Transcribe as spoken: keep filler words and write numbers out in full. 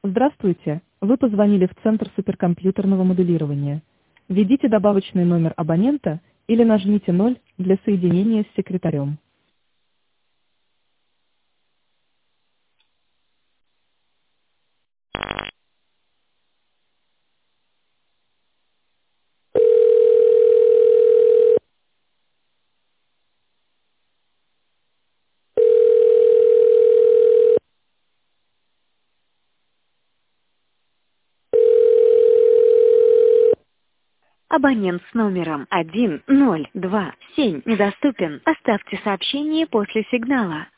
Здравствуйте, вы позвонили в Центр суперкомпьютерного моделирования. Введите добавочный номер абонента или нажмите ноль для соединения с секретарем. Абонент с номером один ноль два семь недоступен. Оставьте сообщение после сигнала.